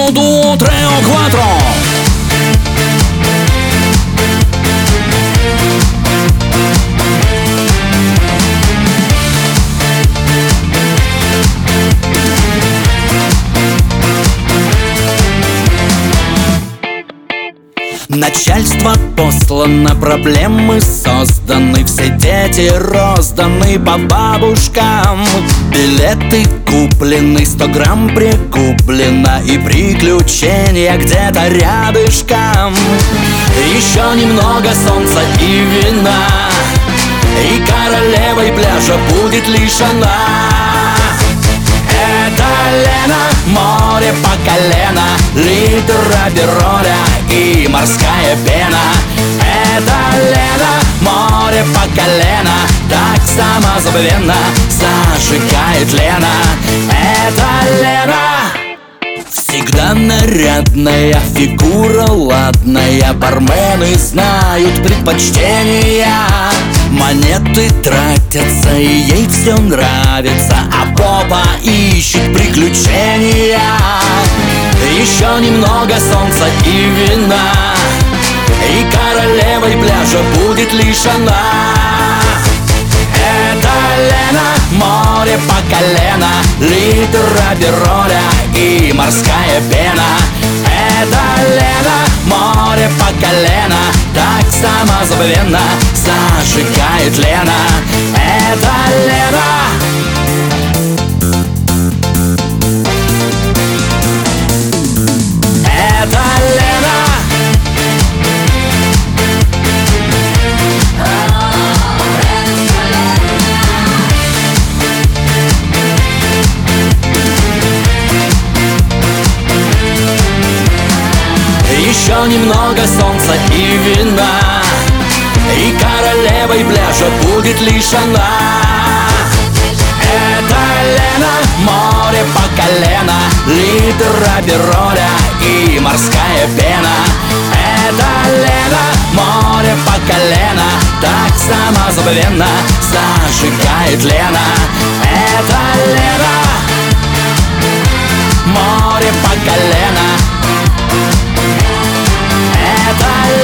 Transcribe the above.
1, 2, 3 o 4. Начальство послано, проблемы созданы, все дети розданы по бабушкам. Билеты куплены, 100 грамм прикуплено, и приключения где-то рядышком. Еще немного солнца и вина, и королевой пляжа будет лишь она. Это Лена, море по колено, литр апероля и морская пена. Это Лена, море по колено, так самозабвенно зажигает Лена. Это Лена. Всегда нарядная, фигура ладная, бармены знают предпочтения. Монеты тратятся, и ей все нравится, а попа ищет приключения. Еще немного солнца и вина, и королевой пляжа будет лишь она. Это Лена, море по колено, литр апероля и морская пена. Это Лена, море по колено, так самозабвенно зажигает Лена. Это Лена. Это Лена. Еще немного солнца и вина, и королевой пляжа будет лишь она. Это Лена, море по колено, литр апероля и морская пена. Это Лена, море по колено, так самозабвенно зажигает Лена. Это Лена, море по колено. Это